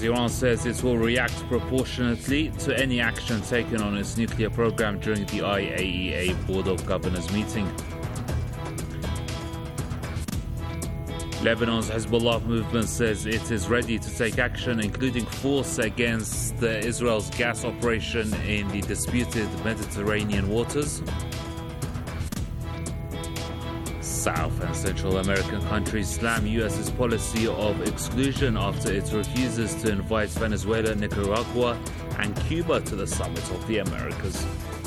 Iran says it will react proportionately to any action taken on its nuclear program during the IAEA Board of Governors meeting. Lebanon's Hezbollah movement says it is ready to take action, including force against Israel's gas operation in the disputed Mediterranean waters. South and Central American countries slam U.S.'s policy of exclusion after it refuses to invite Venezuela, Nicaragua and Cuba to the summit of the Americas.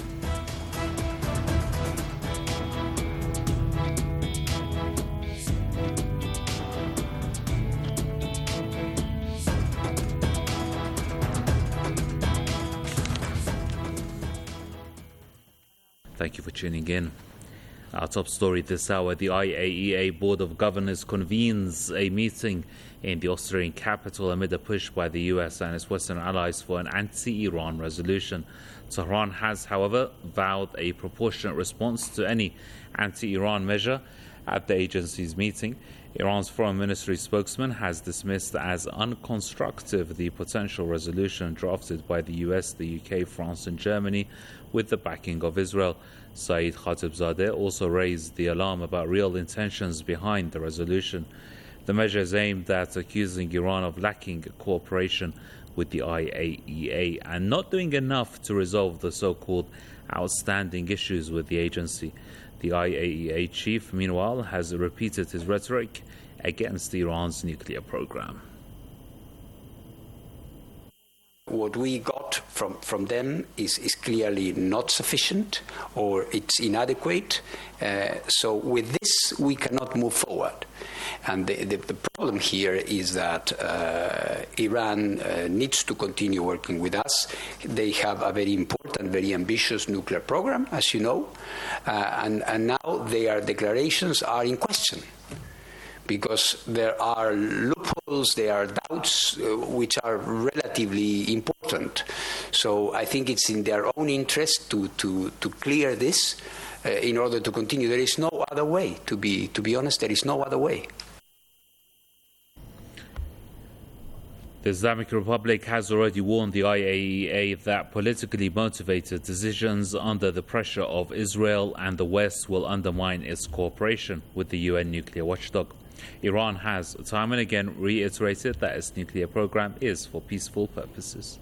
Thank you for tuning in. Our top story this hour, the IAEA Board of Governors convenes a meeting in the Austrian capital amid a push by the US and its Western allies for an anti-Iran resolution. Tehran has, however, vowed a proportionate response to any anti-Iran measure at the agency's meeting. Iran's foreign ministry spokesman has dismissed as unconstructive the potential resolution drafted by the US, the UK, France and Germany with the backing of Israel. Saeed Khatibzadeh also raised the alarm about real intentions behind the resolution. The measure is aimed at accusing Iran of lacking cooperation with the IAEA and not doing enough to resolve the so-called outstanding issues with the agency. The IAEA chief, meanwhile, has repeated his rhetoric against Iran's nuclear program. What we got from them is clearly not sufficient, or it's inadequate. So with this, we cannot move forward. And the problem here is that Iran needs to continue working with us. They have a very important, very ambitious nuclear program, as you know, and now their declarations are in question, because there are loopholes, there are doubts which are relatively important. So I think it's in their own interest to clear this in order to continue. There is no other way, to be honest, there is no other way. The Islamic Republic has already warned the IAEA that politically motivated decisions under the pressure of Israel and the West will undermine its cooperation with the UN nuclear watchdog. Iran has time and again reiterated that its nuclear program is for peaceful purposes.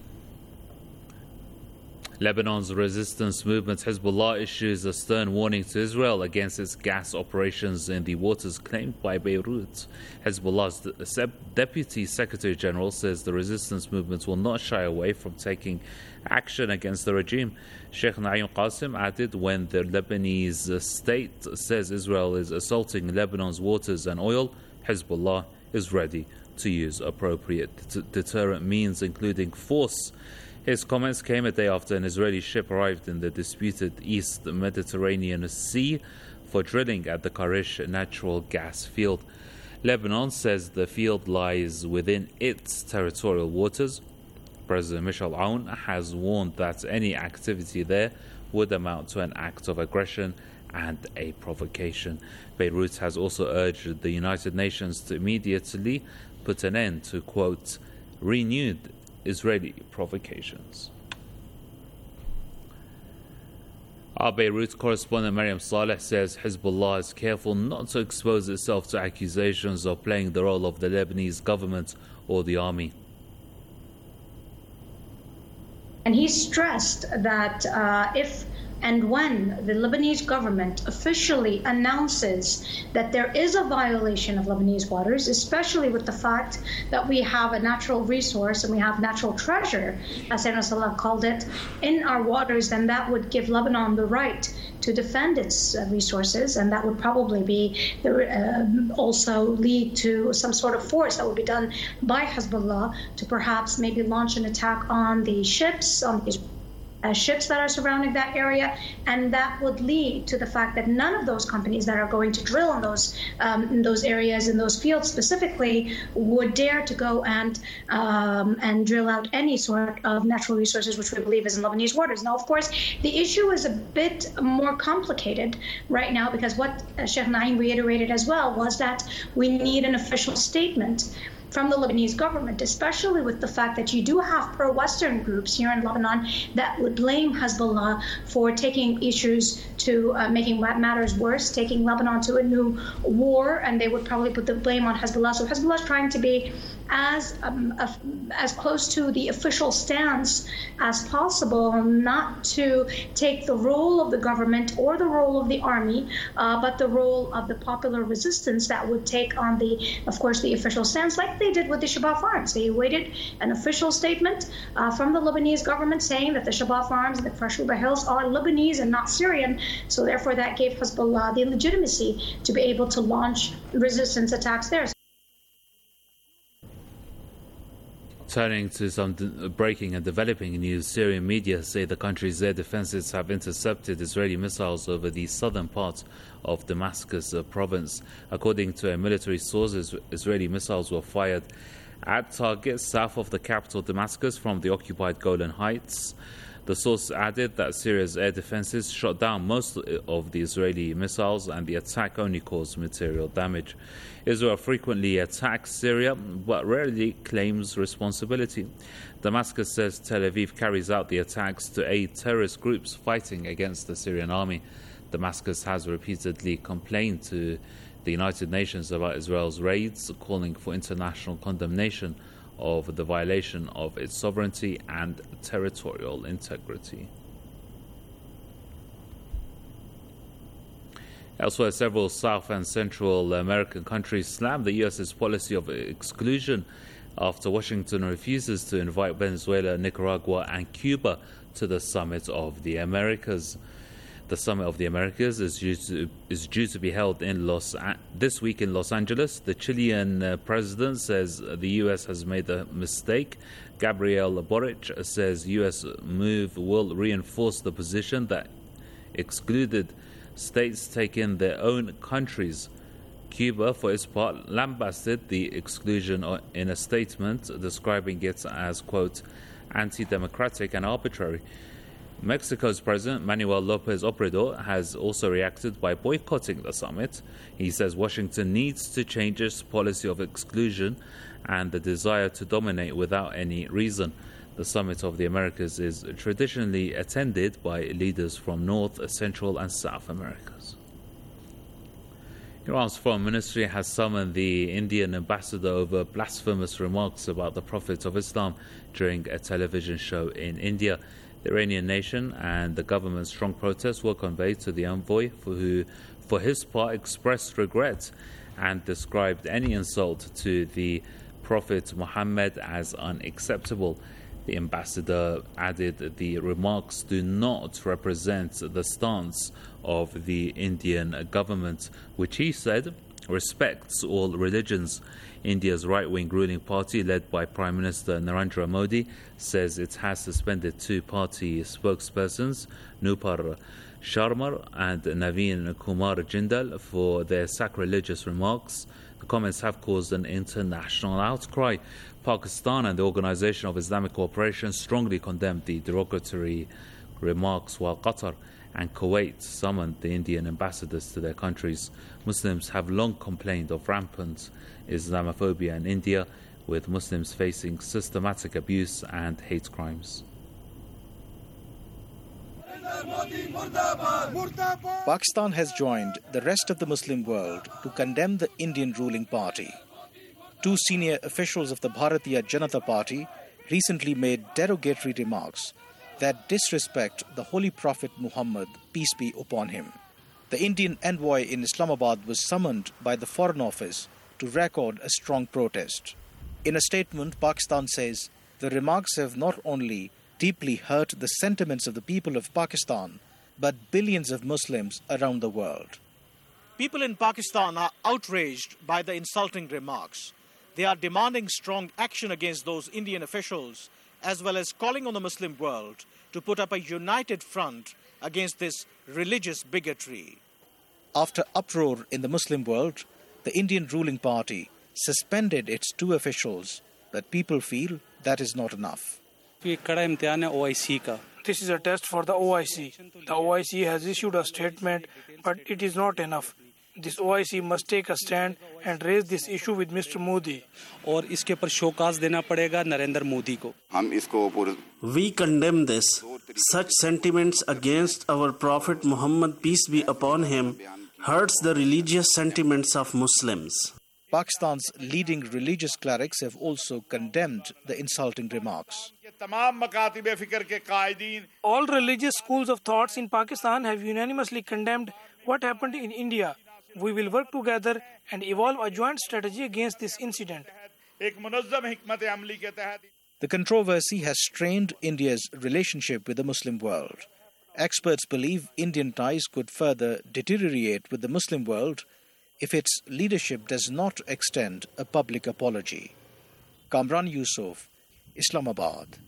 Lebanon's resistance movement Hezbollah issues a stern warning to Israel against its gas operations in the waters claimed by Beirut. Hezbollah's Deputy Secretary General says the resistance movement will not shy away from taking action against the regime. Sheikh Naim Qasim added, when the Lebanese state says Israel is assaulting Lebanon's waters and oil, Hezbollah is ready to use appropriate deterrent means, including force. His comments came a day after an Israeli ship arrived in the disputed East Mediterranean Sea for drilling at the Karish natural gas field. Lebanon says the field lies within its territorial waters. President Michel Aoun has warned that any activity there would amount to an act of aggression and a provocation. Beirut has also urged the United Nations to immediately put an end to, quote, renewed Israeli provocations. Our Beirut correspondent Mariam Saleh says Hezbollah is careful not to expose itself to accusations of playing the role of the Lebanese government or the army. And he stressed that if and when the Lebanese government officially announces that there is a violation of Lebanese waters, especially with the fact that we have a natural resource and we have natural treasure, as Sayyidina Salah called it, in our waters, then that would give Lebanon the right to defend its resources, and that would probably be also lead to some sort of force that would be done by Hezbollah to perhaps maybe launch an attack on the ships, on these ships that are surrounding that area, and that would lead to the fact that none of those companies that are going to drill in those areas, in those fields specifically, would dare to go and drill out any sort of natural resources, which we believe is in Lebanese waters. Now, of course, the issue is a bit more complicated right now, because what Sheikh Naim reiterated as well was that we need an official statement from the Lebanese government, especially with the fact that you do have pro-Western groups here in Lebanon that would blame Hezbollah for taking issues to making matters worse, taking Lebanon to a new war, and they would probably put the blame on Hezbollah. So Hezbollah is trying to be as close to the official stance as possible, not to take the role of the government or the role of the army, but the role of the popular resistance that would take on of course, the official stance, like they did with the Shabab Farms. They awaited an official statement from the Lebanese government saying that the Shabab Farms and the Farshuba Hills are Lebanese and not Syrian. So therefore, that gave Hezbollah the legitimacy to be able to launch resistance attacks there. Turning to some breaking and developing news, Syrian media say the country's air defenses have intercepted Israeli missiles over the southern part of Damascus province. According to a military source, Israeli missiles were fired at targets south of the capital Damascus from the occupied Golan Heights. The source added that Syria's air defenses shot down most of the Israeli missiles and the attack only caused material damage. Israel frequently attacks Syria but rarely claims responsibility. Damascus says Tel Aviv carries out the attacks to aid terrorist groups fighting against the Syrian army. Damascus has repeatedly complained to the United Nations about Israel's raids, calling for international condemnation of the violation of its sovereignty and territorial integrity. Elsewhere, several South and Central American countries slammed the U.S.'s policy of exclusion after Washington refuses to invite Venezuela, Nicaragua and Cuba to the Summit of the Americas. The Summit of the Americas is due to be held in this week in Los Angeles. The Chilean president says the U.S. has made a mistake. Gabriel Boric says U.S. move will reinforce the position that excluded states take in their own countries. Cuba, for its part, lambasted the exclusion in a statement, describing it as, quote, anti-democratic and arbitrary. Mexico's President Manuel López Obrador has also reacted by boycotting the summit. He says Washington needs to change its policy of exclusion and the desire to dominate without any reason. The Summit of the Americas is traditionally attended by leaders from North, Central and South Americas. Iran's Foreign Ministry has summoned the Indian ambassador over blasphemous remarks about the Prophet of Islam during a television show in India. The Iranian nation and the government's strong protests were conveyed to the envoy, who, for his part, expressed regret and described any insult to the Prophet Muhammad as unacceptable. The ambassador added the remarks do not represent the stance of the Indian government, which he said respects all religions. India's right-wing ruling party, led by Prime Minister Narendra Modi, says it has suspended two party spokespersons, Nupur Sharma and Naveen Kumar Jindal, for their sacrilegious remarks. The comments have caused an international outcry. Pakistan and the Organization of Islamic Cooperation strongly condemned the derogatory remarks, while Qatar and Kuwait summoned the Indian ambassadors to their countries. Muslims have long complained of rampant Islamophobia in India, with Muslims facing systematic abuse and hate crimes. Pakistan has joined the rest of the Muslim world to condemn the Indian ruling party. Two senior officials of the Bharatiya Janata Party recently made derogatory remarks that disrespect the Holy Prophet Muhammad, peace be upon him. The Indian envoy in Islamabad was summoned by the Foreign Office to record a strong protest. In a statement, Pakistan says the remarks have not only deeply hurt the sentiments of the people of Pakistan, but billions of Muslims around the world. People in Pakistan are outraged by the insulting remarks. They are demanding strong action against those Indian officials, as well as calling on the Muslim world to put up a united front against this religious bigotry. After uproar in the Muslim world, the Indian ruling party suspended its two officials, but people feel that is not enough. This is a test for the OIC. The OIC has issued a statement, but it is not enough. This OIC must take a stand and raise this issue with Mr. Modi. और इसके ऊपर show cause देना पड़ेगा नरेंद्र मोदी को. We condemn this. Such sentiments against our Prophet Muhammad, peace be upon him, hurts the religious sentiments of Muslims. Pakistan's leading religious clerics have also condemned the insulting remarks. All religious schools of thoughts in Pakistan have unanimously condemned what happened in India. We will work together and evolve a joint strategy against this incident. The controversy has strained India's relationship with the Muslim world. Experts believe Indian ties could further deteriorate with the Muslim world if its leadership does not extend a public apology. Kamran Yusuf, Islamabad.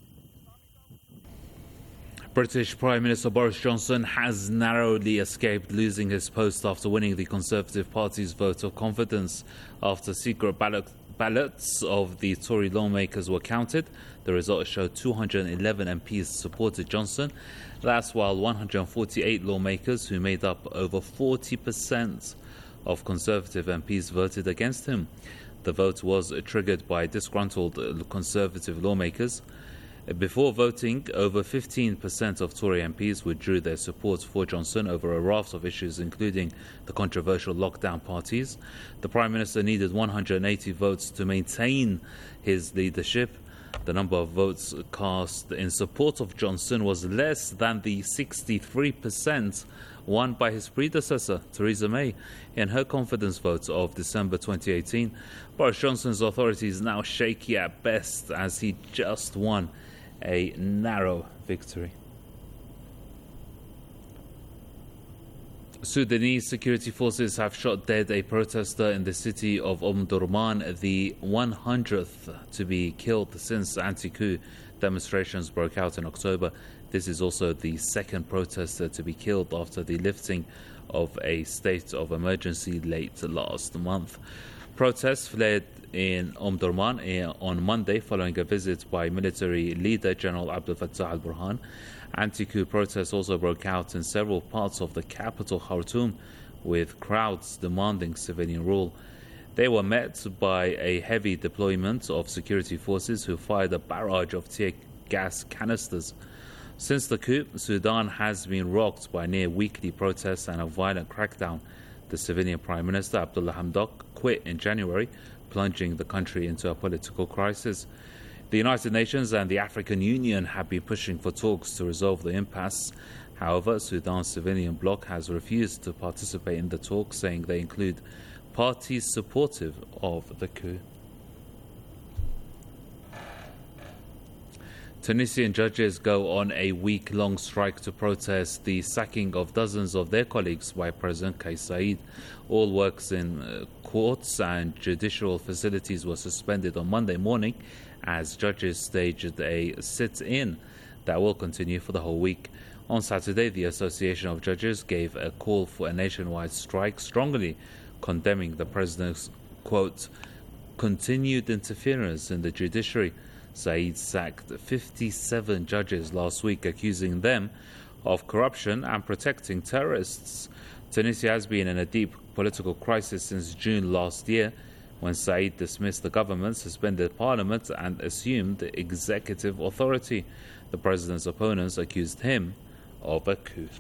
British Prime Minister Boris Johnson has narrowly escaped losing his post after winning the Conservative Party's vote of confidence. After secret ballots of the Tory lawmakers were counted, the results showed 211 MPs supported Johnson. That's while 148 lawmakers, who made up over 40% of Conservative MPs, voted against him. The vote was triggered by disgruntled Conservative lawmakers. Before voting, over 15% of Tory MPs withdrew their support for Johnson over a raft of issues, including the controversial lockdown parties. The Prime Minister needed 180 votes to maintain his leadership. The number of votes cast in support of Johnson was less than the 63% won by his predecessor, Theresa May, in her confidence vote of December 2018. Boris Johnson's authority is now shaky at best, as he just won a narrow victory. Sudanese security forces have shot dead a protester in the city of Omdurman, the 100th to be killed since anti-coup demonstrations broke out in October. This is also the second protester to be killed after the lifting of a state of emergency late last month. Protests flared in Omdurman on Monday following a visit by military leader General Abdel Fattah al-Burhan. Anti-coup protests also broke out in several parts of the capital, Khartoum, with crowds demanding civilian rule. They were met by a heavy deployment of security forces who fired a barrage of tear gas canisters. Since the coup, Sudan has been rocked by near-weekly protests and a violent crackdown. The civilian Prime Minister, Abdullah Hamdok, quit in January, plunging the country into a political crisis. The United Nations and the African Union have been pushing for talks to resolve the impasse. However, Sudan's civilian bloc has refused to participate in the talks, saying they include parties supportive of the coup. Tunisian judges go on a week-long strike to protest the sacking of dozens of their colleagues by President Kais Saied. All works in courts and judicial facilities were suspended on Monday morning as judges staged a sit-in that will continue for the whole week. On Saturday, the Association of Judges gave a call for a nationwide strike, strongly condemning the president's, quote, continued interference in the judiciary. Saied sacked 57 judges last week, accusing them of corruption and protecting terrorists. Tunisia has been in a deep political crisis since June last year, when Saied dismissed the government, suspended parliament, and assumed executive authority. The president's opponents accused him of a coup.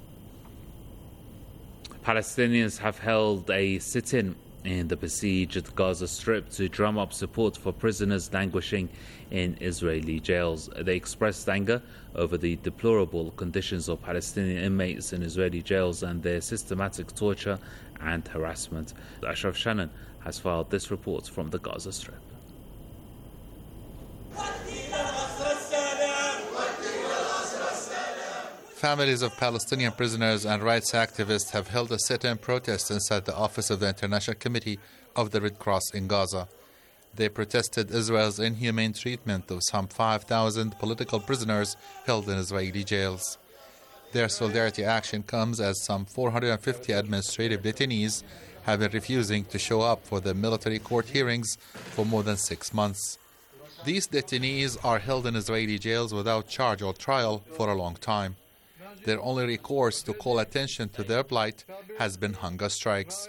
Palestinians have held a sit-in in the besieged Gaza Strip to drum up support for prisoners languishing in Israeli jails. They expressed anger over the deplorable conditions of Palestinian inmates in Israeli jails and their systematic torture and harassment. Ashraf Shannon has filed this report from the Gaza Strip. Families of Palestinian prisoners and rights activists have held a sit-in protest inside the office of the International Committee of the Red Cross in Gaza. They protested Israel's inhumane treatment of some 5,000 political prisoners held in Israeli jails. Their solidarity action comes as some 450 administrative detainees have been refusing to show up for the military court hearings for more than 6 months. These detainees are held in Israeli jails without charge or trial for a long time. Their only recourse to call attention to their plight has been hunger strikes.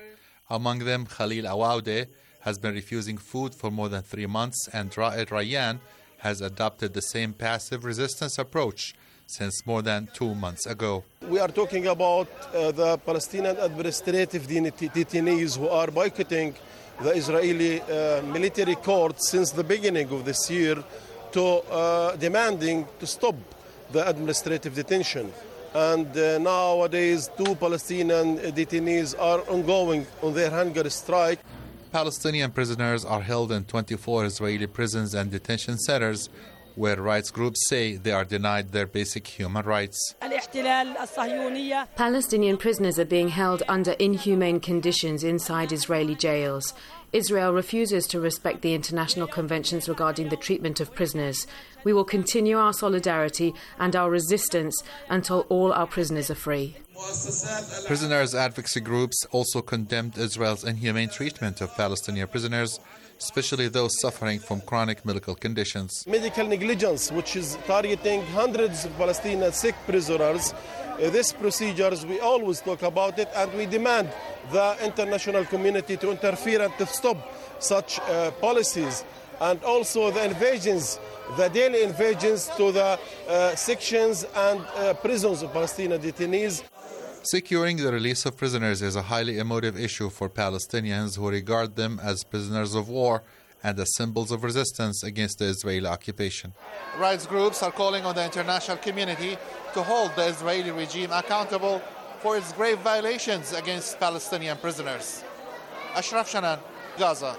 Among them, Khalil Awaude has been refusing food for more than 3 months, and Ra'ed Rayyan has adopted the same passive resistance approach since more than 2 months ago. We are talking about the Palestinian administrative detainees who are boycotting the Israeli military court since the beginning of this year to demanding to stop the administrative detention. And nowadays, 2 Palestinian detainees are ongoing on their hunger strike. Palestinian prisoners are held in 24 Israeli prisons and detention centers, where rights groups say they are denied their basic human rights. Palestinian prisoners are being held under inhumane conditions inside Israeli jails. Israel refuses to respect the international conventions regarding the treatment of prisoners. We will continue our solidarity and our resistance until all our prisoners are free. Prisoners' advocacy groups also condemned Israel's inhumane treatment of Palestinian prisoners, especially those suffering from chronic medical conditions. Medical negligence, which is targeting hundreds of Palestinian sick prisoners. These procedures, we always talk about it, and we demand the international community to interfere and to stop such policies. And also the invasions, the daily invasions to the sections and prisons of Palestinian detainees. Securing the release of prisoners is a highly emotive issue for Palestinians who regard them as prisoners of war and as symbols of resistance against the Israeli occupation. Rights groups are calling on the international community to hold the Israeli regime accountable for its grave violations against Palestinian prisoners. Ashraf Shanan, Gaza.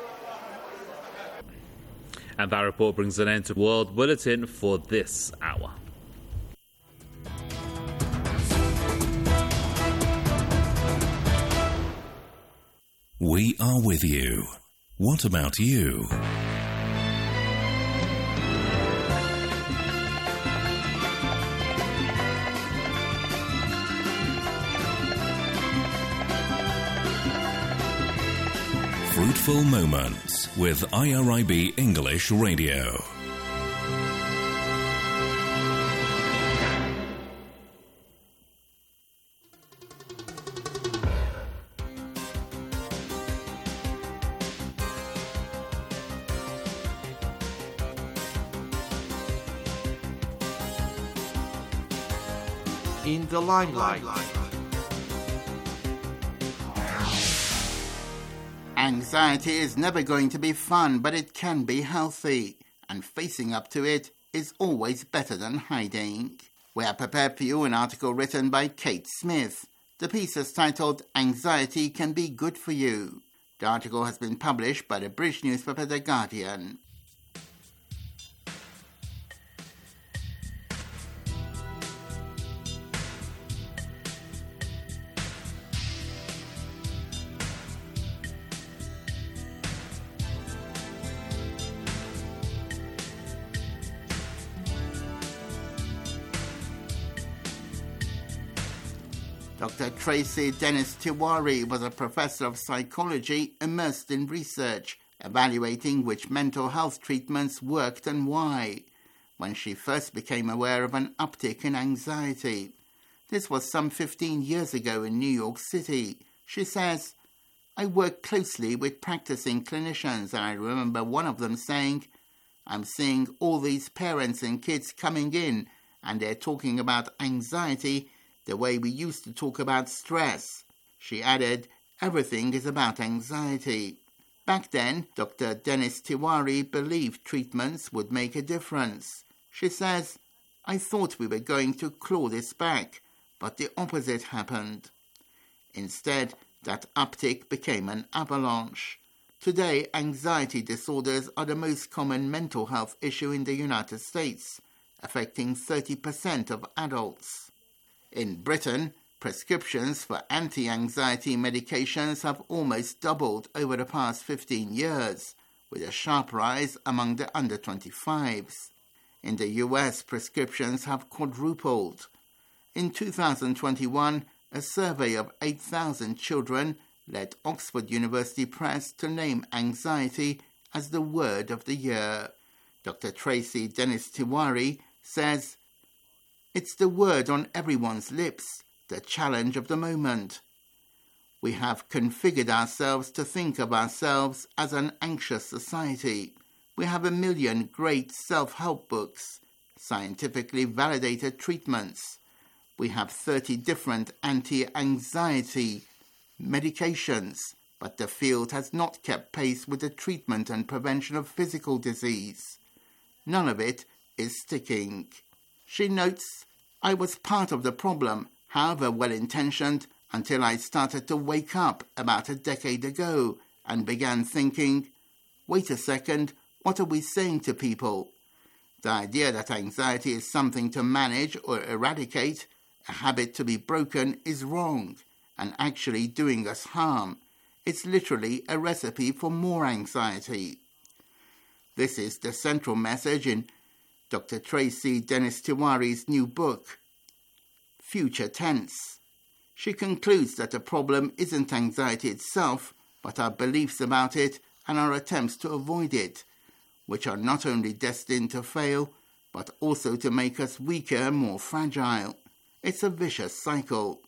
And that report brings an end to World Bulletin for this hour. We are with you. What about you? Fruitful Moments with IRIB English Radio. In the limelight. Anxiety is never going to be fun, but it can be healthy, and facing up to it is always better than hiding. We have prepared for you an article written by Kate Smith. The piece is titled "Anxiety Can Be Good for You." The article has been published by the British newspaper The Guardian. Dr. Tracy Dennis Tiwari was a professor of psychology immersed in research, evaluating which mental health treatments worked and why, when she first became aware of an uptick in anxiety. This was some 15 years ago in New York City. She says, "I work closely with practicing clinicians, and I remember one of them saying, 'I'm seeing all these parents and kids coming in, and they're talking about anxiety the way we used to talk about stress.'" She added, "Everything is about anxiety." Back then, Dr. Dennis Tiwari believed treatments would make a difference. She says, "I thought we were going to claw this back, but the opposite happened." Instead, that uptick became an avalanche. Today, anxiety disorders are the most common mental health issue in the United States, affecting 30% of adults. In Britain, prescriptions for anti-anxiety medications have almost doubled over the past 15 years, with a sharp rise among the under-25s. In the US, prescriptions have quadrupled. In 2021, a survey of 8,000 children led Oxford University Press to name anxiety as the word of the year. Dr. Tracy Dennis Tiwari says, "It's the word on everyone's lips, the challenge of the moment. We have configured ourselves to think of ourselves as an anxious society. We have 1 million great self-help books, scientifically validated treatments. We have 30 different anti-anxiety medications, but the field has not kept pace with the treatment and prevention of physical disease. None of it is sticking. She notes, I was part of the problem, however well-intentioned, until I started to wake up about a decade ago and began thinking, wait a second, what are we saying to people? The idea that anxiety is something to manage or eradicate, a habit to be broken, is wrong and actually doing us harm. It's literally a recipe for more anxiety. This is the central message in Dr. Tracy Dennis Tiwari's new book, Future Tense. She concludes that the problem isn't anxiety itself, but our beliefs about it and our attempts to avoid it, which are not only destined to fail, but also to make us weaker and more fragile. It's a vicious cycle.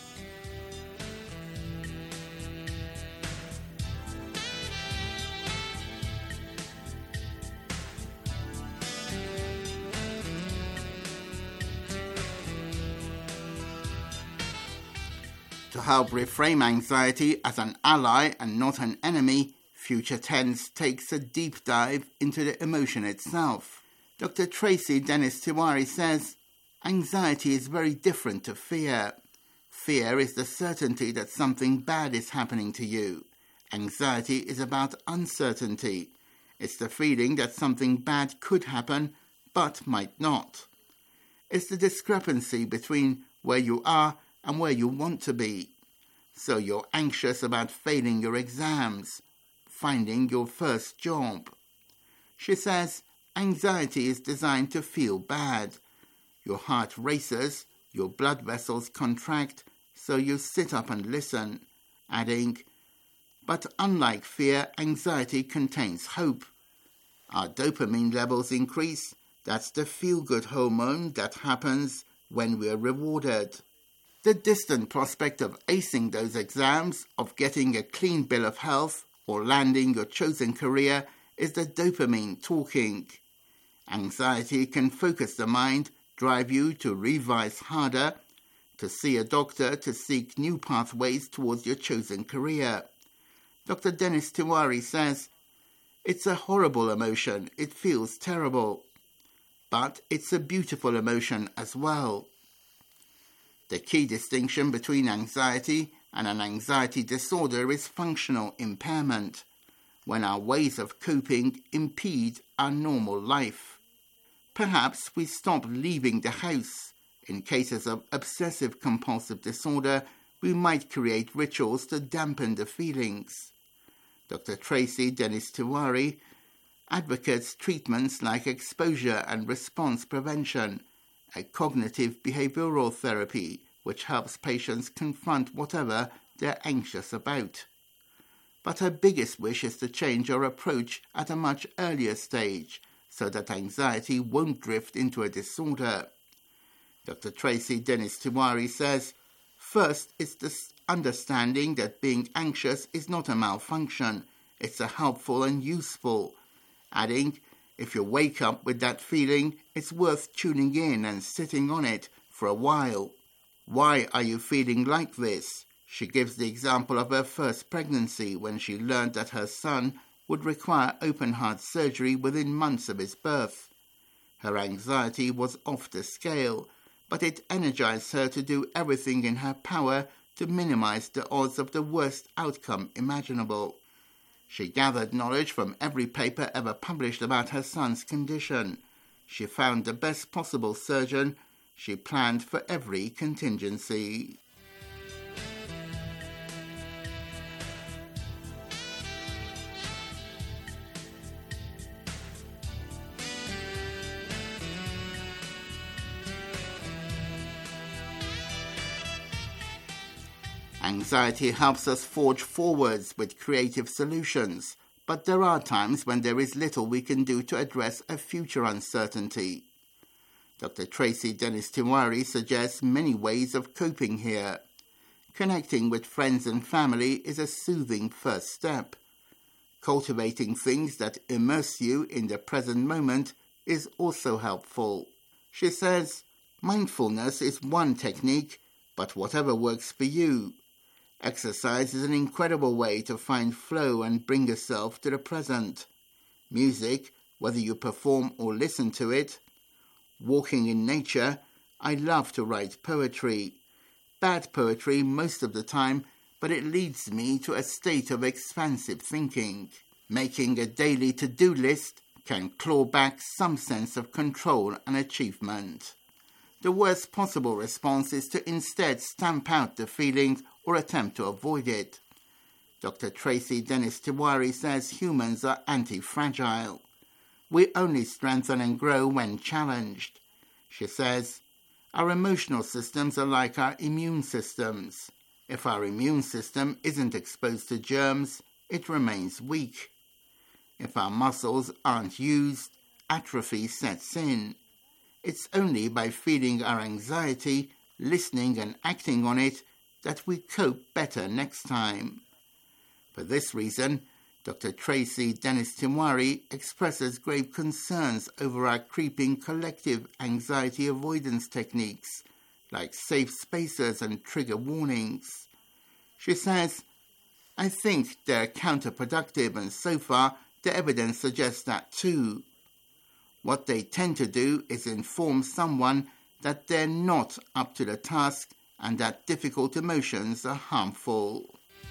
To help reframe anxiety as an ally and not an enemy, Future Tense takes a deep dive into the emotion itself. Dr. Tracy Dennis Tiwari says, anxiety is very different to fear. Fear is the certainty that something bad is happening to you. Anxiety is about uncertainty. It's the feeling that something bad could happen, but might not. It's the discrepancy between where you are and where you want to be. So you're anxious about failing your exams, finding your first job. She says, anxiety is designed to feel bad. Your heart races, your blood vessels contract, so you sit up and listen, adding, but unlike fear, anxiety contains hope. Our dopamine levels increase. That's the feel-good hormone that happens when we're rewarded. The distant prospect of acing those exams, of getting a clean bill of health, or landing your chosen career is the dopamine talking. Anxiety can focus the mind, drive you to revise harder, to see a doctor, to seek new pathways towards your chosen career. Dr. Dennis Tiwari says, it's a horrible emotion, it feels terrible, but it's a beautiful emotion as well. The key distinction between anxiety and an anxiety disorder is functional impairment, when our ways of coping impede our normal life. Perhaps we stop leaving the house. In cases of obsessive-compulsive disorder, we might create rituals to dampen the feelings. Dr. Tracy Dennis Tiwari advocates treatments like exposure and response prevention, a cognitive behavioral therapy which helps patients confront whatever they're anxious about. But her biggest wish is to change our approach at a much earlier stage so that anxiety won't drift into a disorder. Dr. Tracy Dennis Tiwari says, first, it's this understanding that being anxious is not a malfunction, it's a helpful and useful, adding, if you wake up with that feeling, it's worth tuning in and sitting on it for a while. Why are you feeling like this? She gives the example of her first pregnancy when she learned that her son would require open-heart surgery within months of his birth. Her anxiety was off the scale, but it energized her to do everything in her power to minimize the odds of the worst outcome imaginable. She gathered knowledge from every paper ever published about her son's condition. She found the best possible surgeon. She planned for every contingency. Anxiety helps us forge forwards with creative solutions, but there are times when there is little we can do to address a future uncertainty. Dr. Tracy Dennis Tiwari suggests many ways of coping here. Connecting with friends and family is a soothing first step. Cultivating things that immerse you in the present moment is also helpful. She says, mindfulness is one technique, but whatever works for you. Exercise is an incredible way to find flow and bring yourself to the present. Music, whether you perform or listen to it. Walking in nature. I love to write poetry. Bad poetry most of the time, but it leads me to a state of expansive thinking. Making a daily to-do list can claw back some sense of control and achievement. The worst possible response is to instead stamp out the feeling or attempt to avoid it. Dr. Tracy Dennis Tiwari says humans are anti-fragile. We only strengthen and grow when challenged. She says, our emotional systems are like our immune systems. If our immune system isn't exposed to germs, it remains weak. If our muscles aren't used, atrophy sets in. It's only by feeling our anxiety, listening and acting on it, that we cope better next time. For this reason, Dr. Tracy Dennis Tiwari expresses grave concerns over our creeping collective anxiety avoidance techniques, like safe spaces and trigger warnings. She says, I think they're counterproductive, and so far the evidence suggests that too. What they tend to do is inform someone that they're not up to the task and that difficult emotions are harmful.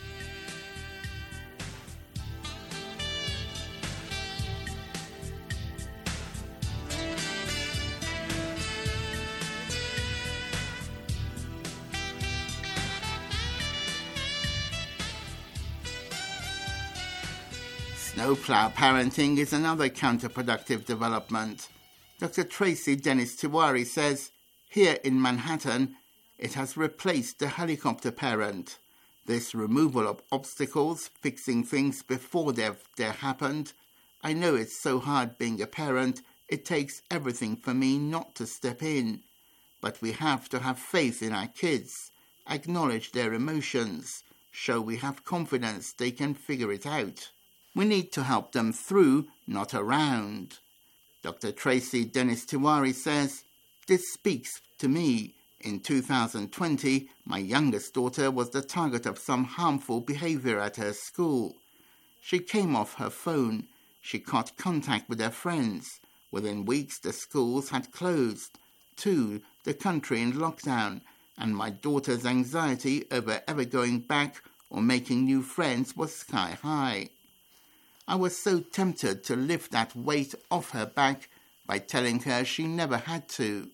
Snowplow parenting is another counterproductive development. Dr. Tracy Dennis Tiwari says, here in Manhattan, it has replaced the helicopter parent. This removal of obstacles, fixing things before they've happened. I know it's so hard being a parent, it takes everything for me not to step in. But we have to have faith in our kids, acknowledge their emotions, show we have confidence they can figure it out. We need to help them through, not around. Dr. Tracy Dennis Tiwari says, this speaks to me. In 2020, my youngest daughter was the target of some harmful behavior at her school. She came off her phone. She cut contact with her friends. Within weeks, the schools had closed. 2, the country in lockdown, and my daughter's anxiety over ever going back or making new friends was sky high. I was so tempted to lift that weight off her back by telling her she never had to.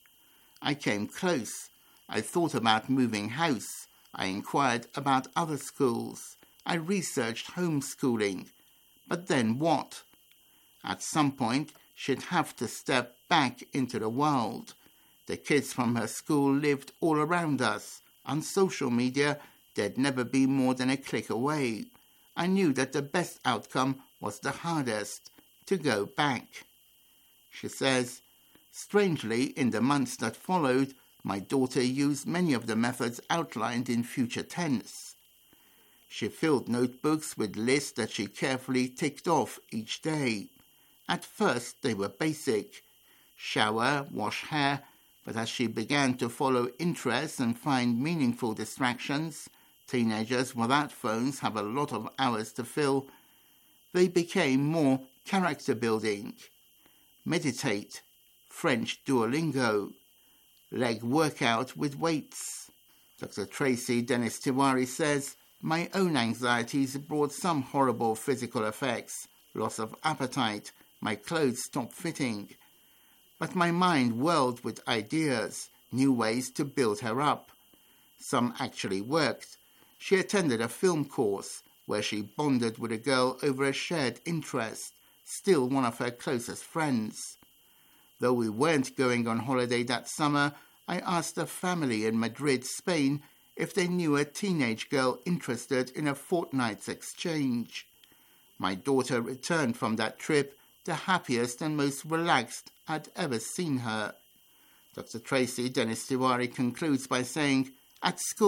I came close. I thought about moving house. I inquired about other schools. I researched homeschooling. But then what? At some point, she'd have to step back into the world. The kids from her school lived all around us. On social media, they'd never be more than a click away. I knew that the best outcome was the hardest, to go back. She says, strangely, in the months that followed, my daughter used many of the methods outlined in future tense. She filled notebooks with lists that she carefully ticked off each day. At first, they were basic. Shower, wash hair, but as she began to follow interests and find meaningful distractions, teenagers without phones have a lot of hours to fill, they became more character building. Meditate, French Duolingo, leg workout with weights. Dr. Tracy Dennis Tiwari says, my own anxieties brought some horrible physical effects, loss of appetite, my clothes stopped fitting. But my mind whirled with ideas, new ways to build her up. Some actually worked. She attended a film course where she bonded with a girl over a shared interest, still one of her closest friends. Though we weren't going on holiday that summer, I asked a family in Madrid, Spain, if they knew a teenage girl interested in a fortnight's exchange. My daughter returned from that trip the happiest and most relaxed I'd ever seen her. Dr. Tracy Dennis Tiwari concludes by saying, at school,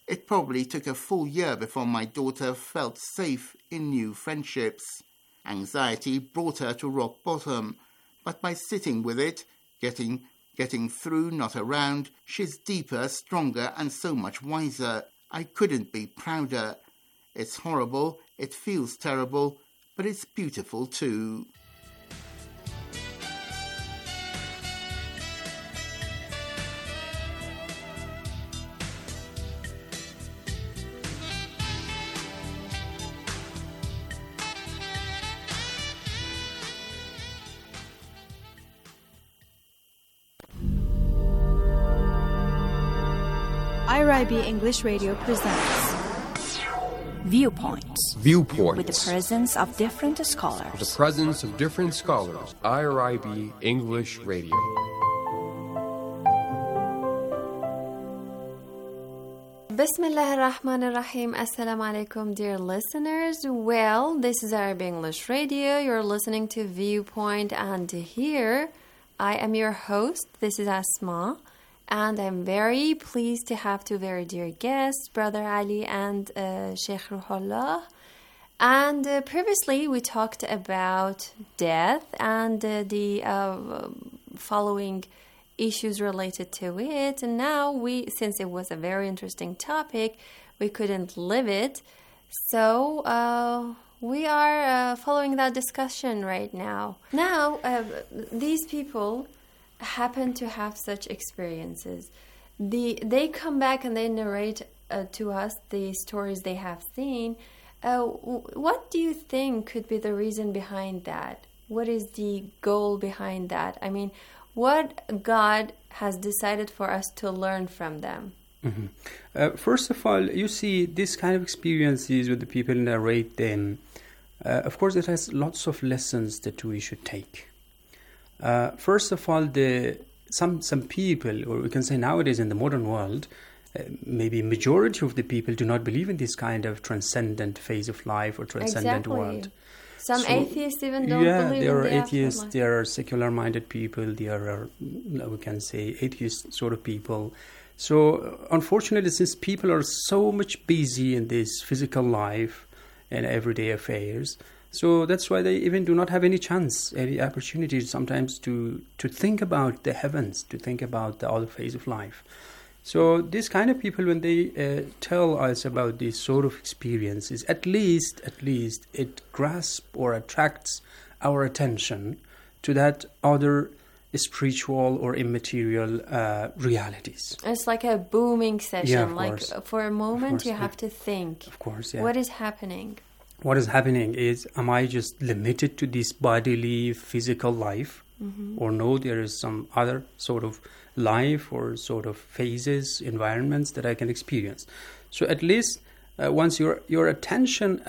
It probably took a full year before my daughter felt safe in new friendships. Anxiety brought her to rock bottom, but by sitting with it, getting through, not around, she's deeper, stronger, and so much wiser. I couldn't be prouder. It's horrible, it feels terrible, but it's beautiful too. IRIB English Radio presents Viewpoints. Viewpoints. With the presence of different scholars. With the presence of different scholars. IRIB English Radio. Bismillah ar-Rahman ar-Rahim. Assalamu alaikum, dear listeners. Well, this is IRIB English Radio. You're listening to Viewpoint, and here I am your host. This is Asma. And I'm very pleased to have two very dear guests, Brother Ali and Sheikh Ruhollah. And previously we talked about death and the following issues related to it. And now since it was a very interesting topic, we couldn't leave it. So we are following that discussion right now. Now, these people happen to have such experiences. They come back and they narrate to us the stories they have seen. What do you think could be the reason behind that? What is the goal behind that? I mean, what God has decided for us to learn from them? Mm-hmm. First of all, you see, this kind of experiences with the people narrate them. Of course, it has lots of lessons that we should take. First of all, some people, or we can say nowadays in the modern world, maybe majority of the people do not believe in this kind of transcendent phase of life or transcendent world. Some atheists even don't believe in the afterlife. There are atheists, there are secular-minded people, there are, we can say, atheist sort of people. So, unfortunately, since people are so much busy in this physical life and everyday affairs, so that's why they even do not have any chance, any opportunity sometimes to think about the heavens, to think about the other phase of life. So these kind of people, when they tell us about these sort of experiences, at least it grasps or attracts our attention to that other spiritual or immaterial realities. It's like a booming session. Yeah, like for a moment you have to think. Of course, yeah. What is happening? What is happening is, am I just limited to this bodily, physical life? Mm-hmm. Or no, there is some other sort of life or sort of phases, environments that I can experience. So at least once your attention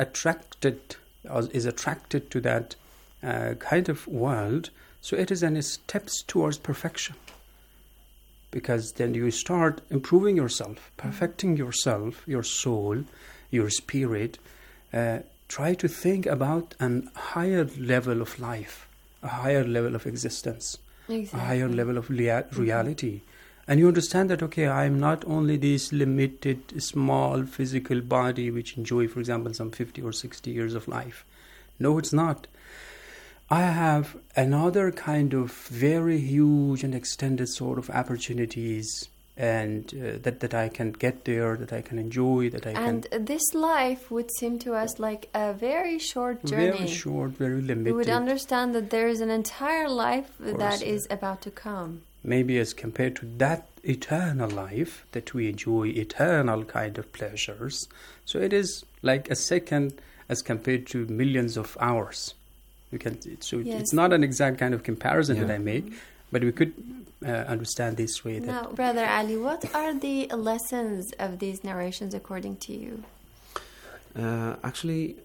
is attracted to that kind of world, so it is then steps towards perfection. Because then you start improving yourself, perfecting yourself, your soul, your spirit. Try to think about a higher level of life, a higher level of existence, exactly. A higher level of reality. And you understand that, okay, I'm not only this limited, small physical body which enjoy, for example, some 50 or 60 years of life. No, it's not. I have another kind of very huge and extended sort of opportunities and that I can get there, that I can enjoy, that I can... And this life would seem to us like a very short journey. Very short, very limited. We would understand that there is an entire life that is about to come. Maybe as compared to that eternal life, that we enjoy eternal kind of pleasures. So it is like a second as compared to millions of hours. It's not an exact kind of comparison that I make, but we could understand this way. Now, Brother Ali, what are the lessons of these narrations according to you? Actually,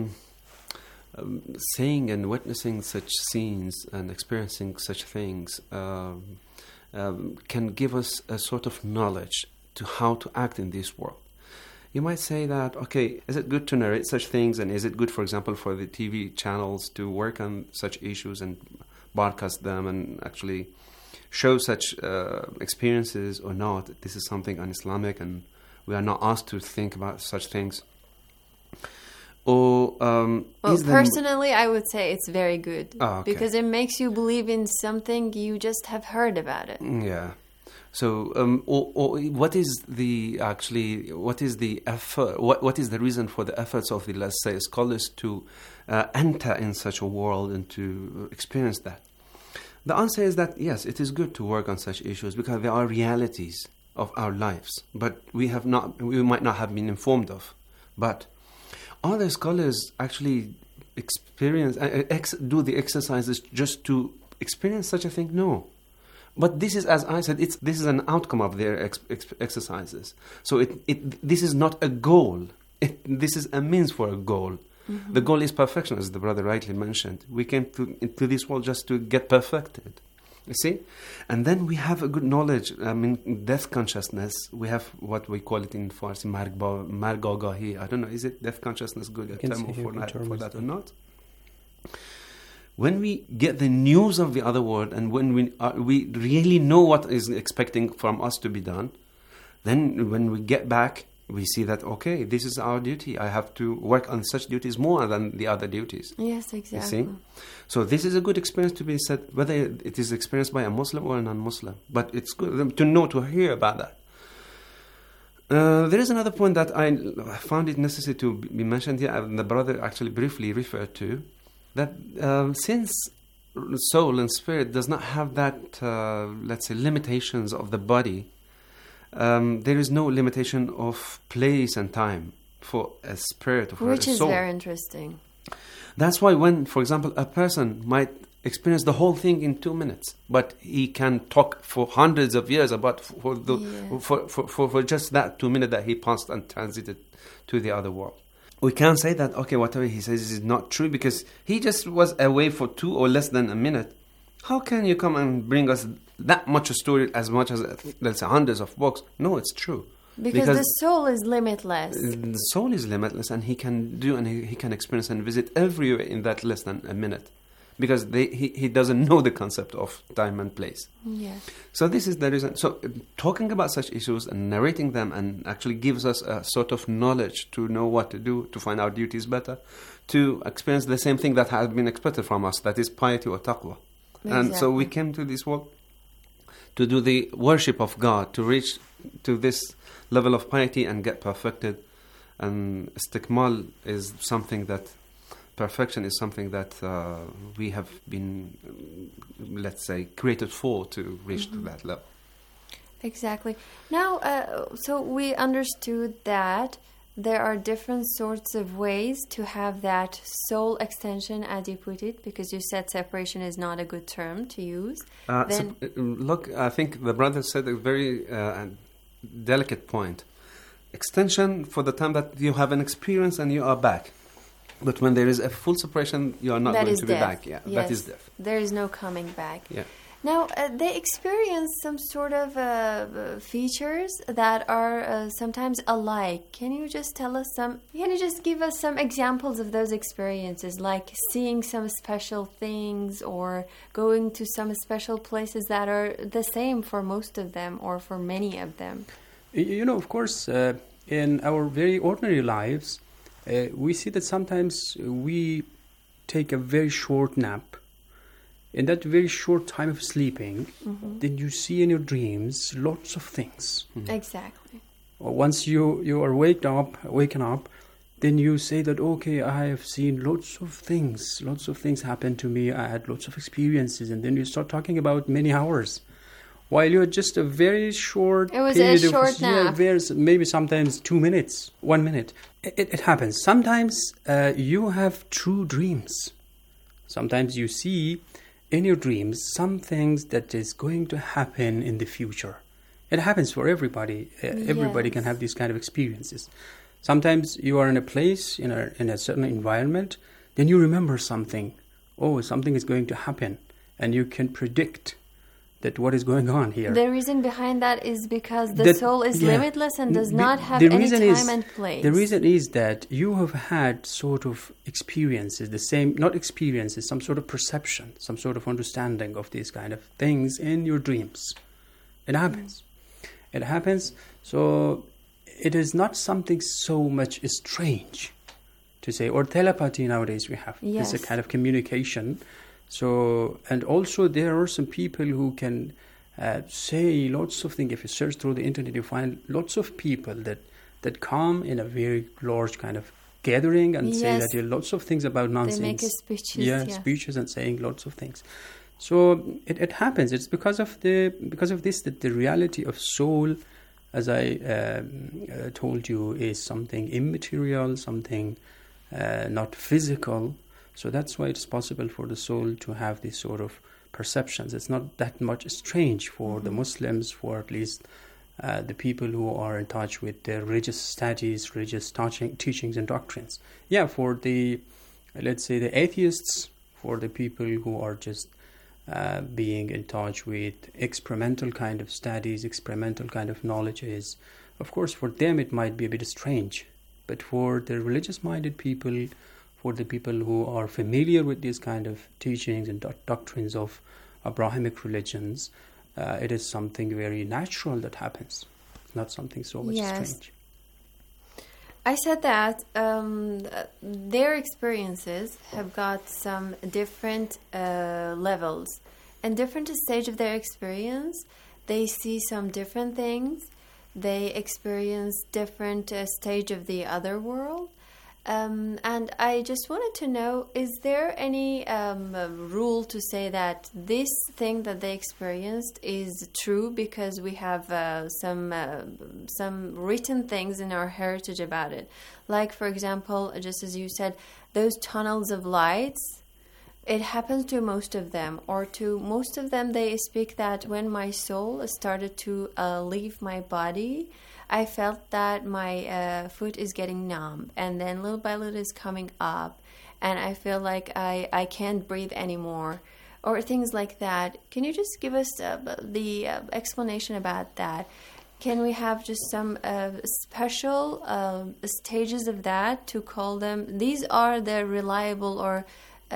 seeing and witnessing such scenes and experiencing such things can give us a sort of knowledge to how to act in this world. You might say that, okay, is it good to narrate such things, and is it good, for example, for the TV channels to work on such issues and broadcast them and actually show such experiences or not? This is something un-Islamic and We are not asked to think about such things. Or well, personally, I would say it's very good. Oh, okay. Because it makes you believe in something you just have heard about it. Yeah. So, or what is the effort? What is the reason for the efforts of the, let's say, scholars to enter in such a world and to experience that? The answer is that yes, it is good to work on such issues because they are realities of our lives, but we might not have been informed of. But are the scholars actually experience do the exercises just to experience such a thing? No. But this is, as I said, this is an outcome of their exercises. So this is not a goal. This is a means for a goal. Mm-hmm. The goal is perfection, as the brother rightly mentioned. We came into this world just to get perfected. You see? And then we have a good knowledge. I mean, death consciousness. We have what we call it in Farsi, margagahi. I don't know, is it death consciousness good a term for that or not? When we get the news of the other world and when we really know what is expecting from us to be done, then when we get back, we see that, okay, this is our duty. I have to work on such duties more than the other duties. Yes, exactly. You see? So this is a good experience to be said, whether it is experienced by a Muslim or a non-Muslim. But it's good to know, to hear about that. There is another point that I found it necessary to be mentioned here, and the brother actually briefly referred to, that since soul and spirit does not have that, let's say, limitations of the body, there is no limitation of place and time for a spirit or for a soul. Which is very interesting. That's why when, for example, a person might experience the whole thing in 2 minutes, but he can talk for hundreds of years about for just that 2 minutes that he passed and transited to the other world. We can't say that, okay, whatever he says is not true because he just was away for 2 or less than a minute. How can you come and bring us that much a story as much as, let's say, hundreds of books? No, it's true. Because the soul is limitless. The soul is limitless, and he can do and he can experience and visit everywhere in that less than a minute. Because he doesn't know the concept of time and place. Yeah. So this is the reason. So talking about such issues and narrating them and actually gives us a sort of knowledge to know what to do, to find our duties better, to experience the same thing that has been expected from us, that is piety or taqwa. Exactly. And so we came to this world to do the worship of God, to reach to this level of piety and get perfected. And istikmal is something that, perfection is something that we have been, let's say, created for to reach to that level. Exactly. Now, so we understood that there are different sorts of ways to have that soul extension, as you put it, because you said separation is not a good term to use. Look, I think the brother said a very delicate point. Extension for the time that you have an experience and you are back. But when there is a full separation, you are not going to be back. Yeah, yes. That is death. There is no coming back. Yeah. Now, they experience some sort of features that are sometimes alike. Can you just tell us some? Can you just give us some examples of those experiences, like seeing some special things or going to some special places that are the same for most of them or for many of them? You know, of course, in our very ordinary lives, we see that sometimes we take a very short nap. In that very short time of sleeping, then you see in your dreams lots of things. Exactly. Once you are waken up, then you say that, okay, I have seen lots of things happen to me. I had lots of experiences, and then you start talking about many hours. While you had just a very short period. It was a short nap. Maybe sometimes 2 minutes, 1 minute. It happens. Sometimes you have true dreams. Sometimes you see in your dreams some things that is going to happen in the future. It happens for everybody. Everybody can have these kind of experiences. Sometimes you are in a place, in a certain environment, then you remember something. Oh, something is going to happen. And you can predict that what is going on here. The reason behind that is because the soul is limitless and does not have any time and place. The reason is that you have had sort of experiences, some sort of perception, some sort of understanding of these kind of things in your dreams. It happens. It happens. So it is not something so much strange to say, or telepathy nowadays we have. Yes. It's a kind of communication. So, and also there are some people who can say lots of things. If you search through the internet, you find lots of people that come in a very large kind of gathering and say that there are lots of things about nonsense. They make speeches. Speeches and saying lots of things. So it happens. It's because of this that the reality of soul, as I told you, is something immaterial, something not physical. So that's why it's possible for the soul to have these sort of perceptions. It's not that much strange for the Muslims, for at least the people who are in touch with their religious studies, religious teachings and doctrines. Yeah, for the, let's say, the atheists, for the people who are just being in touch with experimental kind of studies, experimental kind of knowledges, of course for them it might be a bit strange. But for the religious-minded people, for the people who are familiar with these kind of teachings and doctrines of Abrahamic religions, it is something very natural that happens, not something so much strange. I said that their experiences have got some different levels. And different stage of their experience, they see some different things. They experience different stage of the other world. And I just wanted to know, is there any rule to say that this thing that they experienced is true because we have some written things in our heritage about it? Like, for example, just as you said, those tunnels of lights, it happens to most of them, or to most of them they speak that when my soul started to leave my body, I felt that my foot is getting numb, and then little by little it's coming up, and I feel like I can't breathe anymore, or things like that. Can you just give us the explanation about that? Can we have just some special stages of that to call them? These are the reliable or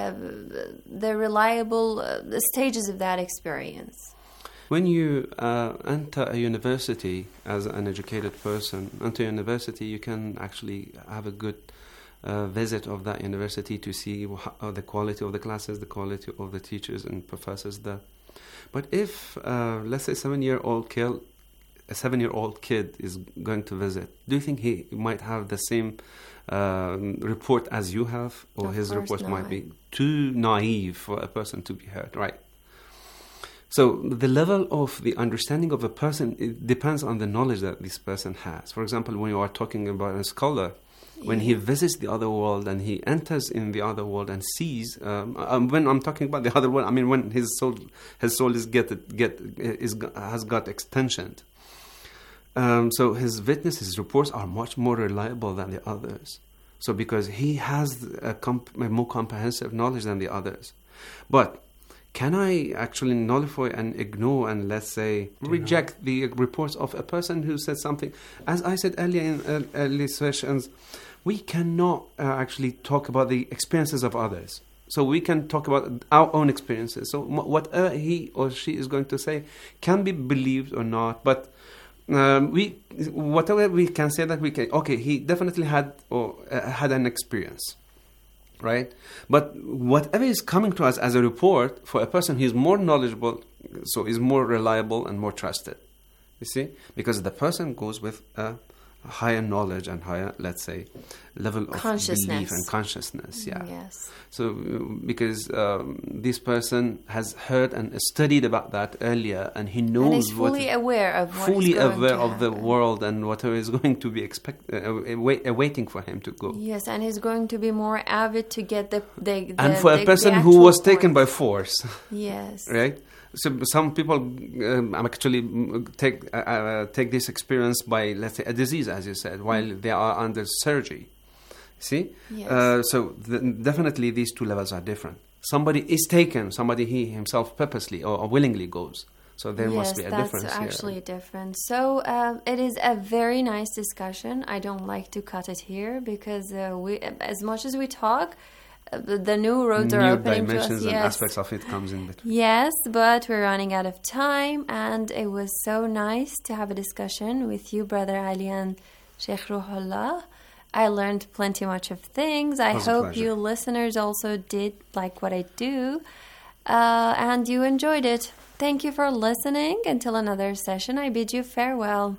stages of that experience. When you enter a university as an educated person, enter university, you can actually have a good visit of that university to see the quality of the classes, the quality of the teachers and professors there. But if, let's say, a 7-year-old kid is going to visit, do you think he might have the same report as you have, or his report might be too naive for a person to be heard, right? So the level of the understanding of a person, it depends on the knowledge that this person has. For example, when you are talking about a scholar, when he visits the other world and he enters in the other world and sees, when I'm talking about the other world, I mean when his soul has got extension. So his witness, his reports are much more reliable than the others. So because he has a more comprehensive knowledge than the others. But can I actually nullify and ignore and, let's say, reject the reports of a person who said something? As I said earlier in early sessions, we cannot actually talk about the experiences of others. So we can talk about our own experiences. So whatever he or she is going to say can be believed or not, but whatever we can say that we can, okay, he definitely had an experience, right? But whatever is coming to us as a report for a person who is more knowledgeable, so is more reliable and more trusted. You see, because the person goes with a higher knowledge and higher, let's say, level of belief and consciousness. Yeah. Yes. So because this person has heard and studied about that earlier, and he knows and is fully aware of what fully is going aware to of the world and whatever is going to be waiting for him to go. Yes, and he's going to be more avid to get the and for a person who was taken by force. Yes. Right. So some people actually take this experience by, let's say, a disease, as you said, while they are under surgery. See? Yes. So definitely these two levels are different. Somebody is taken, somebody he himself purposely or willingly goes. So there must be a difference that's actually here. different. So it is a very nice discussion. I don't like to cut it here because we, as much as we talk, the new roads are opening to us. New dimensions and aspects of it comes in between. Yes, but we're running out of time, and it was so nice to have a discussion with you, Brother Alian Sheikh Ruhollah. I learned plenty much of things. I hope you listeners also did like what I do and you enjoyed it. Thank you for listening. Until another session, I bid you farewell.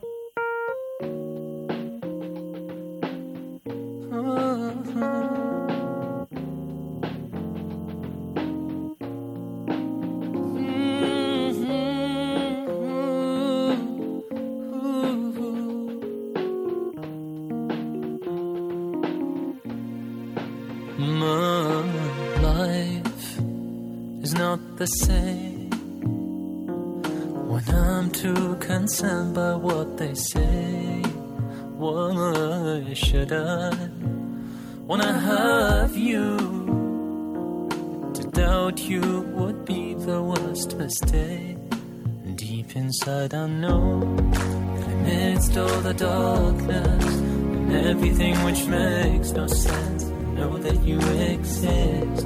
The same when I'm too concerned by what they say. Why should I wanna have you? To doubt you would be the worst mistake. Deep inside I know that amidst all the darkness and everything which makes no sense, I know that you exist.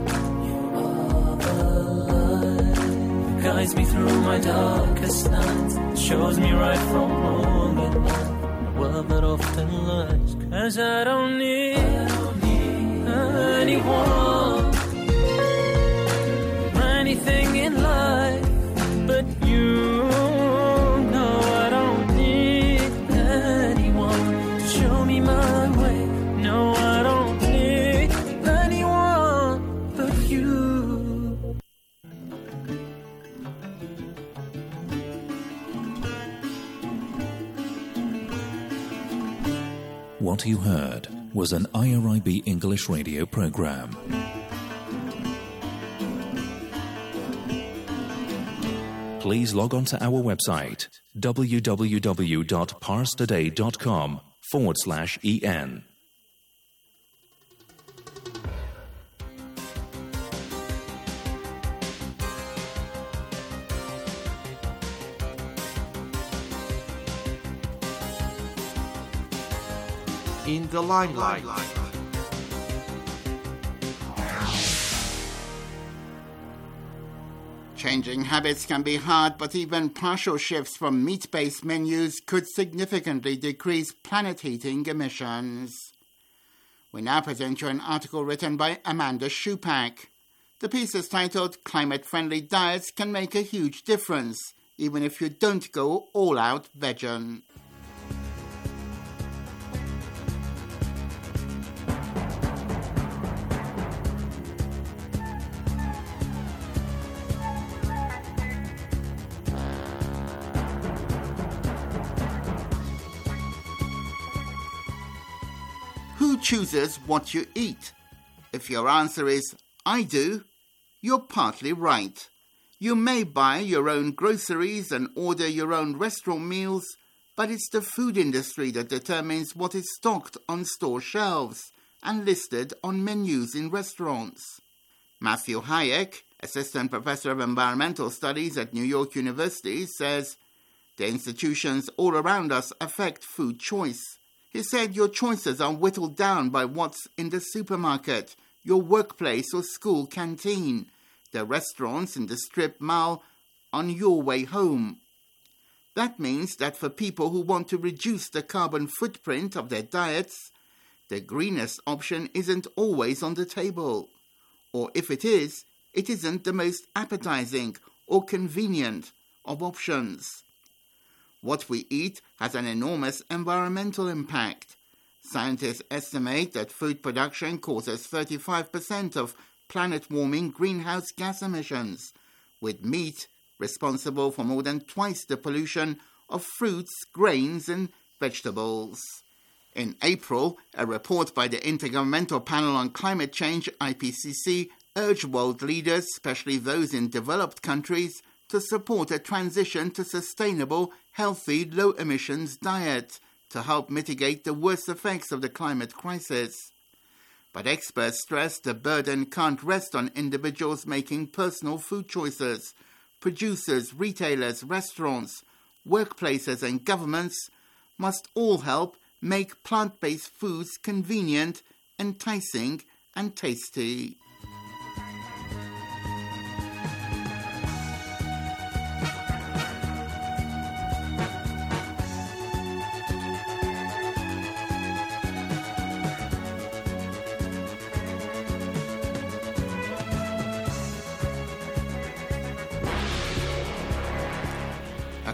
Guides me through my darkest nights, shows me right from wrong in life, a world that often lies. 'Cause I don't need anyone, anything in life but you. No, I don't need anyone to show me my way. No, I don't need anyone but you. What you heard was an IRIB English radio program. Please log on to our website www.parstoday.com/en. In the limelight. Changing habits can be hard, but even partial shifts from meat-based menus could significantly decrease planet heating emissions. We now present you an article written by Amanda Shupak. The piece is titled "Climate-Friendly Diets Can Make a Huge Difference, Even if You Don't Go All-Out Vegan." Who chooses what you eat? If your answer is, I do, you're partly right. You may buy your own groceries and order your own restaurant meals, but it's the food industry that determines what is stocked on store shelves and listed on menus in restaurants. Matthew Hayek, assistant professor of environmental studies at New York University, says, the institutions all around us affect food choice. He said your choices are whittled down by what's in the supermarket, your workplace or school canteen, the restaurants in the strip mall on your way home. That means that for people who want to reduce the carbon footprint of their diets, the greenest option isn't always on the table. Or if it is, it isn't the most appetizing or convenient of options. What we eat has an enormous environmental impact. Scientists estimate that food production causes 35% of planet-warming greenhouse gas emissions, with meat responsible for more than twice the pollution of fruits, grains and vegetables. In April, a report by the Intergovernmental Panel on Climate Change, IPCC, urged world leaders, especially those in developed countries, to support a transition to sustainable, healthy, low-emissions diet to help mitigate the worst effects of the climate crisis. But experts stress the burden can't rest on individuals making personal food choices. Producers, retailers, restaurants, workplaces and governments must all help make plant-based foods convenient, enticing and tasty.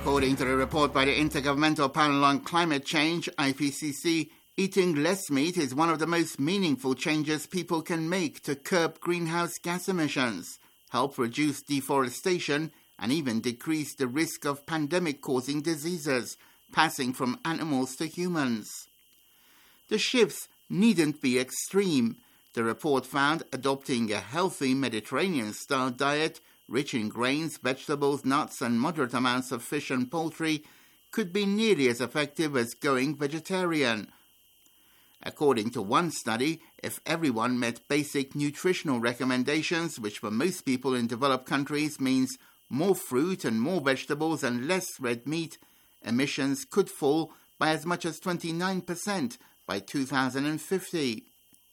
According to the report by the Intergovernmental Panel on Climate Change, IPCC, eating less meat is one of the most meaningful changes people can make to curb greenhouse gas emissions, help reduce deforestation, and even decrease the risk of pandemic-causing diseases passing from animals to humans. The shifts needn't be extreme. The report found adopting a healthy Mediterranean-style diet rich in grains, vegetables, nuts, and moderate amounts of fish and poultry could be nearly as effective as going vegetarian. According to one study, if everyone met basic nutritional recommendations, which for most people in developed countries means more fruit and more vegetables and less red meat, emissions could fall by as much as 29% by 2050.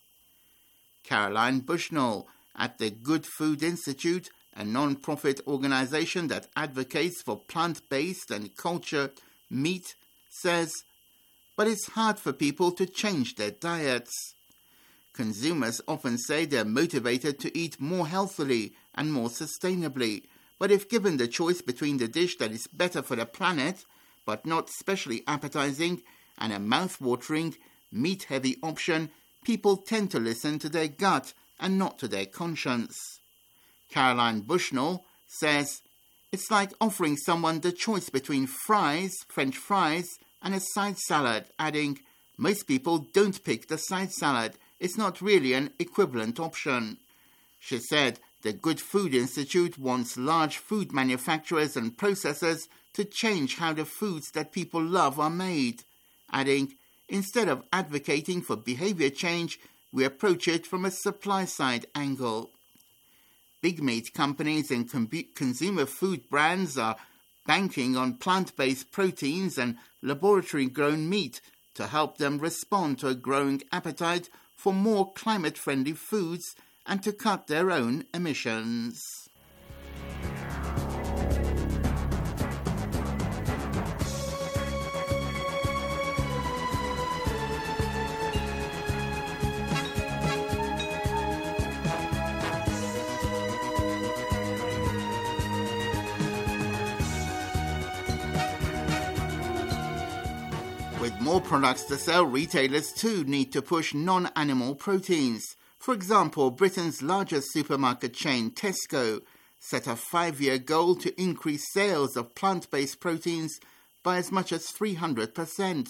Caroline Bushnell at the Good Food Institute, a non-profit organization that advocates for plant-based and cultured meat, says, but it's hard for people to change their diets. Consumers often say they're motivated to eat more healthily and more sustainably, but if given the choice between the dish that is better for the planet, but not specially appetizing, and a mouth-watering, meat-heavy option, people tend to listen to their gut and not to their conscience. Caroline Bushnell says, it's like offering someone the choice between fries, French fries, and a side salad, adding, most people don't pick the side salad. It's not really an equivalent option. She said the Good Food Institute wants large food manufacturers and processors to change how the foods that people love are made, adding, instead of advocating for behavior change, we approach it from a supply-side angle. Big meat companies and consumer food brands are banking on plant-based proteins and laboratory-grown meat to help them respond to a growing appetite for more climate-friendly foods and to cut their own emissions. With more products to sell, retailers too need to push non-animal proteins. For example, Britain's largest supermarket chain, Tesco, set a 5-year goal to increase sales of plant-based proteins by as much as 300%.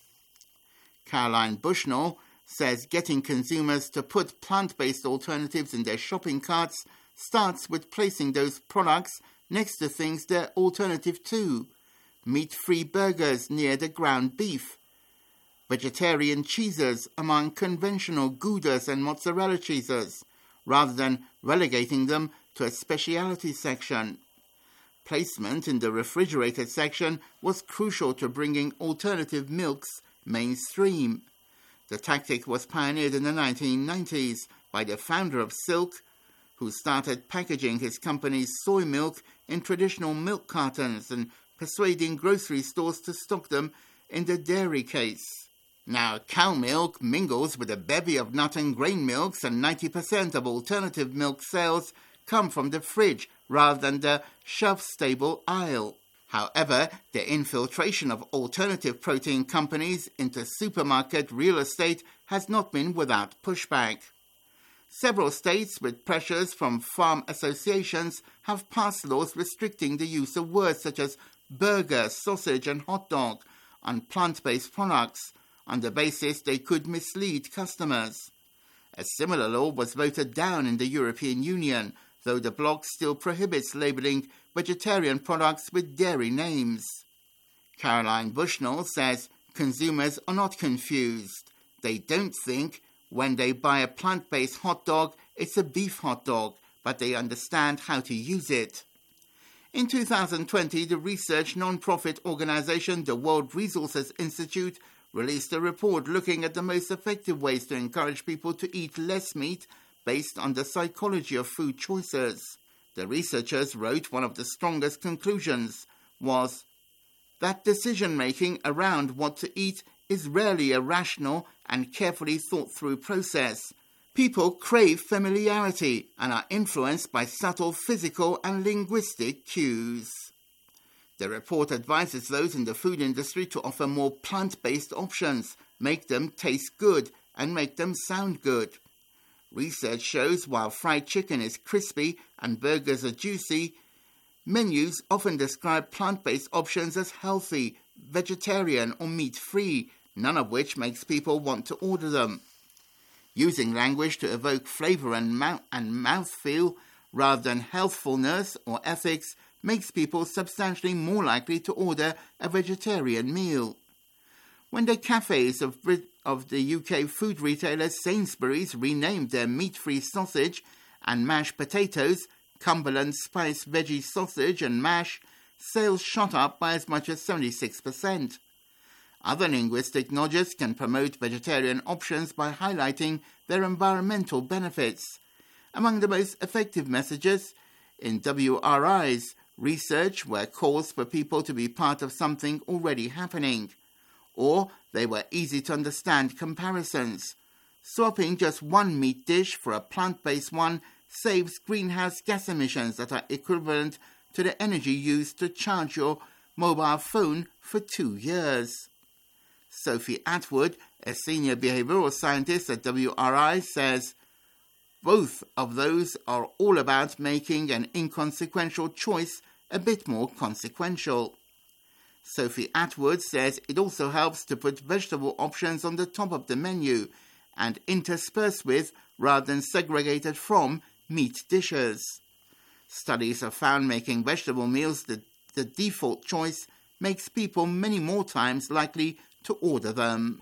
Caroline Bushnell says getting consumers to put plant-based alternatives in their shopping carts starts with placing those products next to things they're alternative to. Meat-free burgers near the ground beef, vegetarian cheeses among conventional Goudas and mozzarella cheeses, rather than relegating them to a specialty section. Placement in the refrigerated section was crucial to bringing alternative milks mainstream. The tactic was pioneered in the 1990s by the founder of Silk, who started packaging his company's soy milk in traditional milk cartons and persuading grocery stores to stock them in the dairy case. Now, cow milk mingles with a bevy of nut and grain milks, and 90% of alternative milk sales come from the fridge rather than the shelf-stable aisle. However, the infiltration of alternative protein companies into supermarket real estate has not been without pushback. Several states with pressures from farm associations have passed laws restricting the use of words such as burger, sausage and hot dog on plant-based products on the basis they could mislead customers. A similar law was voted down in the European Union, though the bloc still prohibits labelling vegetarian products with dairy names. Caroline Bushnell says consumers are not confused. They don't think when they buy a plant-based hot dog it's a beef hot dog, but they understand how to use it. In 2020, the research non-profit organization, the World Resources Institute, released a report looking at the most effective ways to encourage people to eat less meat based on the psychology of food choices. The researchers wrote one of the strongest conclusions was that decision-making around what to eat is rarely a rational and carefully thought-through process. People crave familiarity and are influenced by subtle physical and linguistic cues. The report advises those in the food industry to offer more plant-based options, make them taste good, and make them sound good. Research shows while fried chicken is crispy and burgers are juicy, menus often describe plant-based options as healthy, vegetarian or meat-free, none of which makes people want to order them. Using language to evoke flavour and mouthfeel rather than healthfulness or ethics makes people substantially more likely to order a vegetarian meal. When the cafes of the UK food retailer Sainsbury's renamed their meat-free sausage and mashed potatoes Cumberland Spice Veggie Sausage and Mash, sales shot up by as much as 76%. Other linguistic nudges can promote vegetarian options by highlighting their environmental benefits. Among the most effective messages in WRI's research were calls for people to be part of something already happening, or they were easy-to-understand comparisons. Swapping just one meat dish for a plant-based one saves greenhouse gas emissions that are equivalent to the energy used to charge your mobile phone for 2 years. Sophie Atwood, a senior behavioural scientist at WRI, says, both of those are all about making an inconsequential choice a bit more consequential. Sophie Atwood says it also helps to put vegetable options on the top of the menu and interspersed with, rather than segregated from, meat dishes. Studies have found making vegetable meals the default choice makes people many more times likely to order them.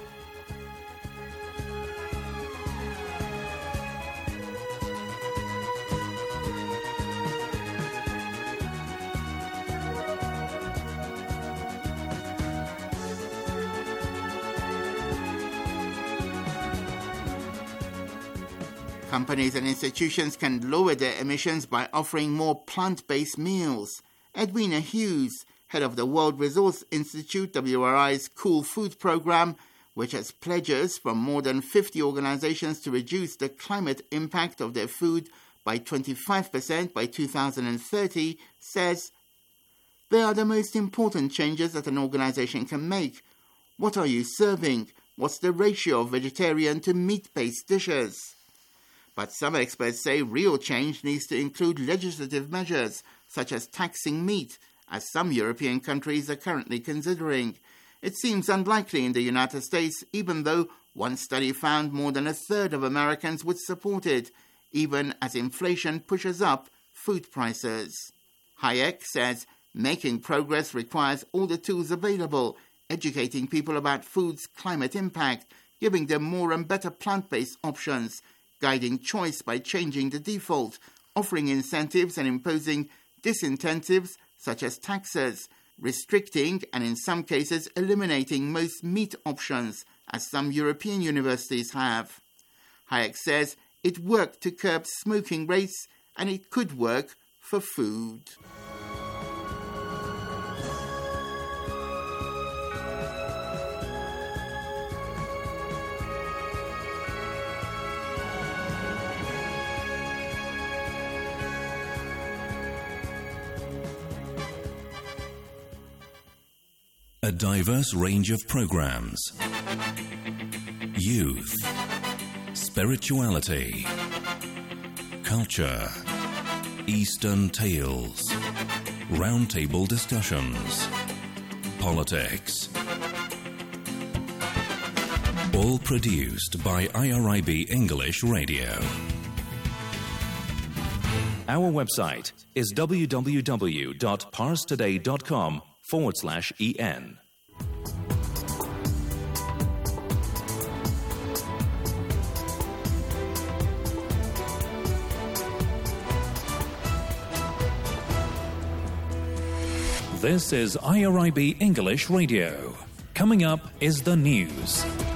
Companies and institutions can lower their emissions by offering more plant-based meals. Edwina Hughes, head of the World Resource Institute, WRI's Cool Food Programme, which has pledges from more than 50 organizations to reduce the climate impact of their food by 25% by 2030, says, "They are the most important changes that an organization can make. What are you serving? What's the ratio of vegetarian to meat-based dishes?" But some experts say real change needs to include legislative measures, such as taxing meat, as some European countries are currently considering. It seems unlikely in the United States, even though one study found more than a third of Americans would support it, even as inflation pushes up food prices. Hayek says making progress requires all the tools available, educating people about food's climate impact, giving them more and better plant-based options, guiding choice by changing the default, offering incentives and imposing disincentives such as taxes, restricting and in some cases eliminating most meat options, as some European universities have. Hayek says it worked to curb smoking rates and it could work for food. A diverse range of programs. Youth, spirituality, culture, Eastern tales, roundtable discussions, politics. All produced by IRIB English Radio. Our website is www.parstoday.com/en. This is IRIB English Radio. Coming up is the news.